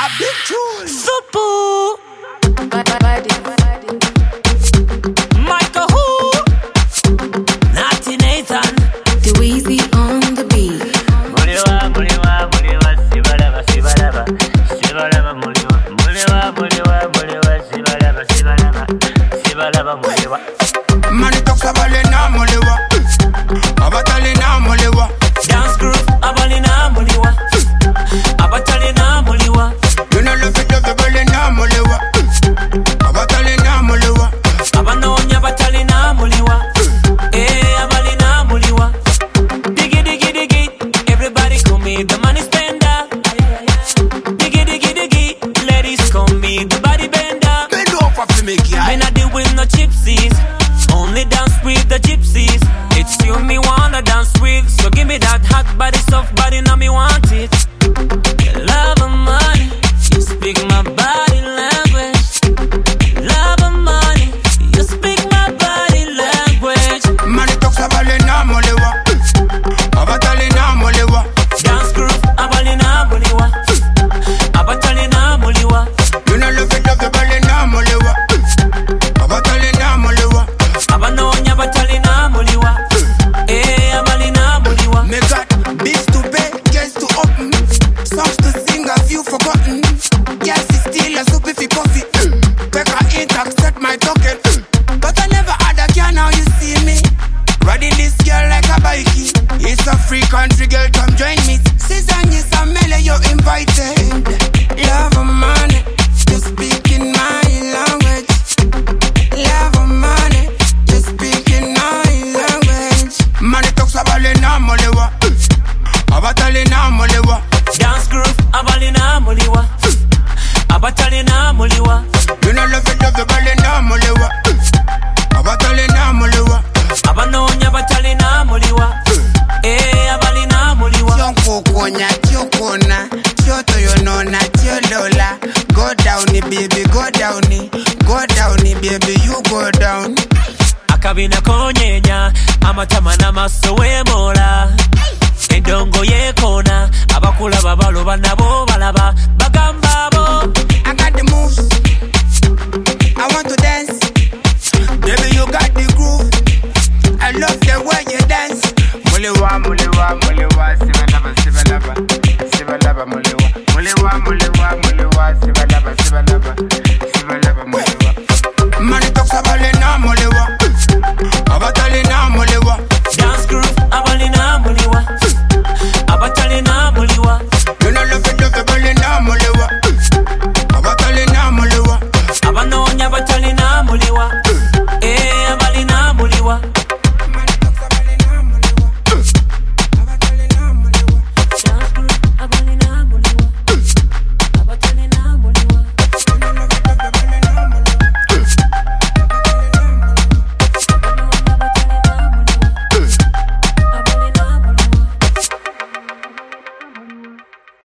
A big tune. Supu. Michael Who. Natty Nathan. The Weezy on the beat. Muliwa, sibalaba, sibalaba. Sibalaba, muliwa. Sibalaba, sibalaba. Sibalaba, muliwa. Money talks about na muliwa. Abatali na muliwa. Dance group, abali na muliwa. Abatali na muliwa. You know love it, abali na muliwa. Abatali na muliwa. Abanonya abatali na muliwa. Abali na muliwa. Diggy, diggy, diggy. Everybody call me the money spender. Diggy, diggy, diggy. Ladies call me the body bender. Bend over for me, girl. Me not deal with no gypsies. Only dance with the gypsies. It's you me wanna dance with. So give me that hot body, soft body, now me want it. Love and money, you speak my body language. Love and money, you speak my body language. Money talks about na muliwa. Abatali na muliwa. Dance group, abali na muliwa. Abatali na muliwa. You know love it, abali na muliwa. Abatali na muliwa. Abanonya abatali na muliwa. Abali na muliwa. Me got bills to pay, guests to open, songs to sing, have you forgotten? Yes, it's still a soup if you coffee. Take a hint, accept my token. But I never had a girl, now you see me riding this girl like a bikey. It's a free country, girl, come join me. Season is a melee, you're invited. Love and money, you speak in my language. Love and money, you speak in my language. Money talks about na muliwa. Abatali na muliwa. Dance group, abali na muliwa. Abatali na muliwa. You know love it, abali na muliwa. Abatali na muliwa. Abanonya abatali na muliwa. Abali na muliwa. Chonko konya, chokona, choto yonona, cholola. Go down, baby, go down, baby, you go down. Akabina konyenya, amatama n'amaso weemola. Endongo yeekona, abakulaba baloba nabo balaba. Bagamba bo. I got the moves, I want to dance. Baby, you got the groove, I love the way you dance. Muliwa, muliwa, muliwa, sibalaba, sibalaba, sibalaba, muliwa. Muliwa, muliwa, muliwa, sibalaba, sibalaba, sibalaba, muliwa. Money talks about na muliwa. Abatali na muliwa.